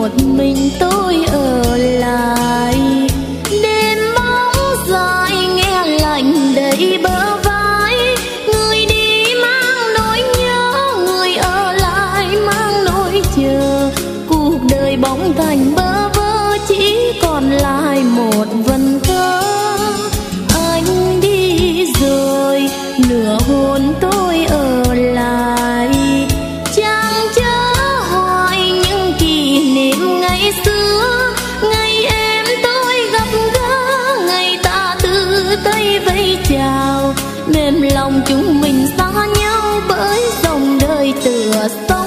một mình tôi ở lại. Đêm bóng dài nghe lạnh đầy bờ vai, người đi mang nỗi nhớ, người ở lại mang nỗi chờ. Cuộc đời bóng thành bơ vơ, chỉ còn lại một vần thơ. Anh đi rồi, nửa hồn tôi ở lại. Chẳng chớ hoài những kỷ niệm ngày xưa, ngày em tôi gặp gỡ, ngày ta từ tay vẫy chào. Mềm lòng chúng mình xa nhau bởi dòng đời tựa sông.